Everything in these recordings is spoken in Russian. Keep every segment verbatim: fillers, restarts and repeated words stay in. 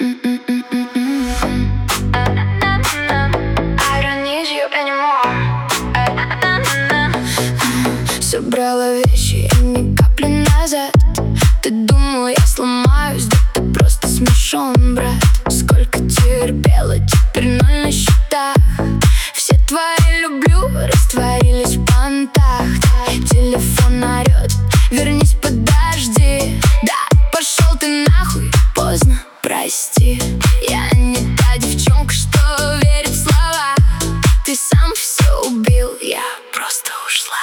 Собрала вещи и ни капли назад. Ты думал, я сломаюсь, да ты просто смешон, брат. Сколько терпела, теперь ноль на счетах. Все твои люблю растворились в понтах. Телефон орет, вернись, подожди. Да, пошел ты нахуй, поздно, прости. Я не та девчонка, что верит в слова. Ты сам все убил, я просто ушла.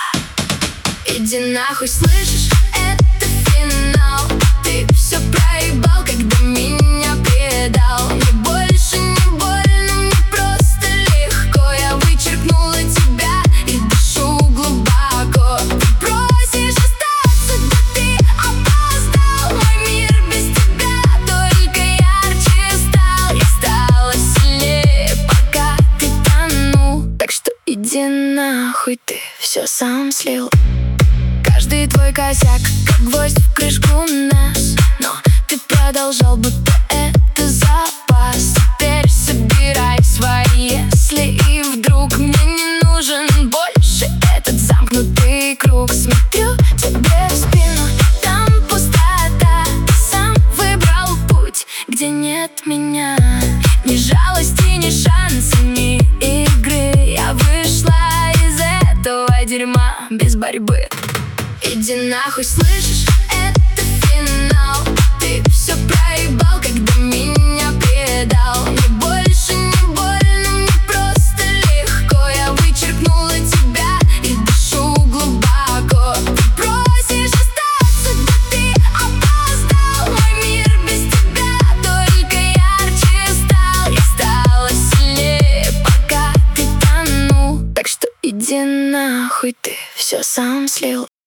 Иди нахуй, слышишь, это финал. Ты все проебал, когда меня предал. Мне больше не больно, мне просто легко. Я вычеркнула тебя и дышу глубоко. Ты просишь остаться, да ты опоздал. Мой мир без тебя только ярче стал. Я стала сильнее, пока ты тонул. Так что иди нахуй, ты все сам слил. Каждый твой косяк, как гвоздь в крышку нас. Но ты продолжал, будто это запас. Теперь собирай свои если и вдруг мне не нужен больше этот замкнутый круг. Смотрю тебе в спину, там пустота. Ты сам выбрал путь, где нет меня. Ни жалости, ни шанса, ни игры. Я вышла из этого дерьма без борьбы. Иди нахуй, слышишь, это финал. Ты все проебал, когда меня предал. Мне больше не больно, мне просто легко. Я вычеркнула тебя и дышу глубоко. Ты просишь остаться, да ты опоздал. Мой мир без тебя только ярче стал. Я стала сильнее, пока ты тонул. Так что иди нахуй, ты все сам слил.